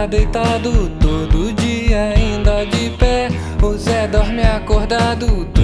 tá deitado todo dia ainda de pé. O Zé dorme acordado.